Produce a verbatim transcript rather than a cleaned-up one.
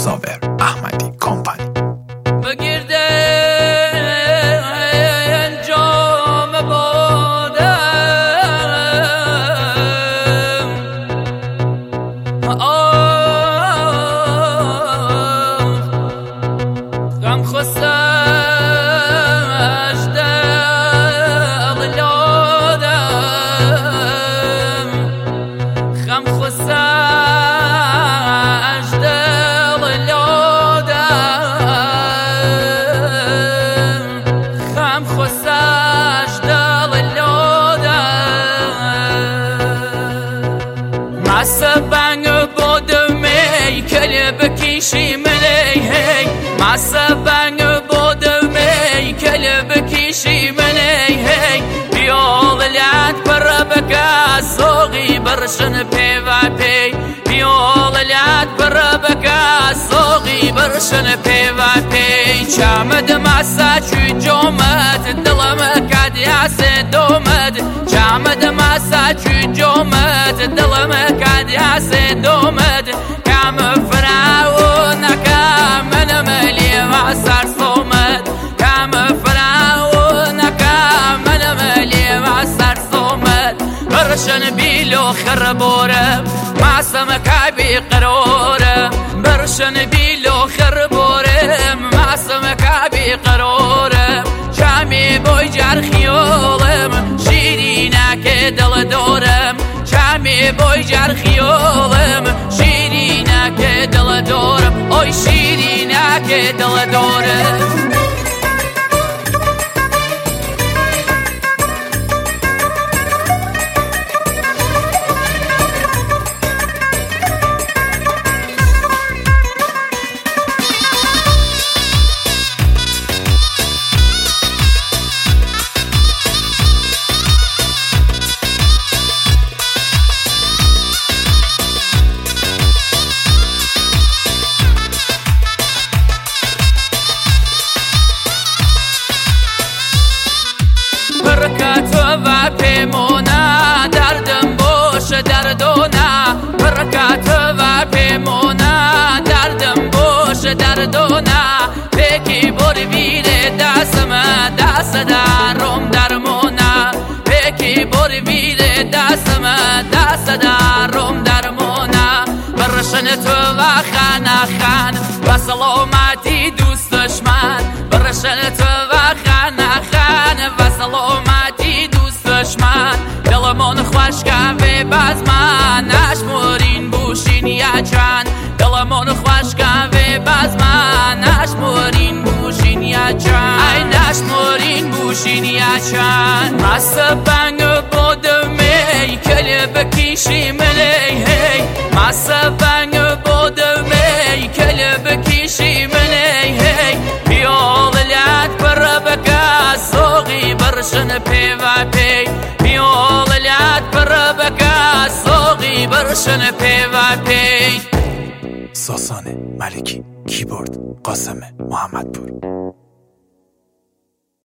صابر احمدی کمپانی. بگیرده انجام بادم آه غم خستش دل لادم غم خستش دل لادم غم خستش دل لادم معصبن بودم ای کلی بکشی منی هی معصبن بودم ای کلی بکشی منی هی بیولت بر بکا سوقی برشن پی و پی بیولت بر بکا سوقی برشن پی و پی چامد مسا چوی جومت دلم کدیاس دومد چامد مسا چوی جومت دلم کدیاس دومد کام فراو نکام من ملی و سر صومد کام فراو نکام من ملی و سر صومد برشن بیلو خربورم معصم کبی قرورم برشن بیلو خربورم معصم کبی قرورم شامی بوی جرخیولم شیرینه که دل دورم شامی بوی جرخیولم شیرینه که دل دورم اوی شیرینه که دل دورم برکت و پیمونه دردم باش دردونه برکت و پیمونه دردم باش دردونه پیکی بر ویره دستم دست درم درمونه پیکی بر ویره دستم دست درم درمونه برشن تو و خانه خان و سلامتی دوست دشمن برشن تو و خانه خان و سلامتی دوست دشمن دلمون خوش که باز من نشمرین بوشین یا چند دلمون خوش که باز من نشمرین بوشین یا چند ای نشمرین بوشین یا چند معصبن بودم ای کلی بکشی منی هی معصبن بودم ای کلی بکشی منی هی بیولت بر بکا سوقی برشن پی و پی بیولت بر بکا سوقی برشن پی و پی. ساسانه ملکی کیبورد قاسم محمدپور.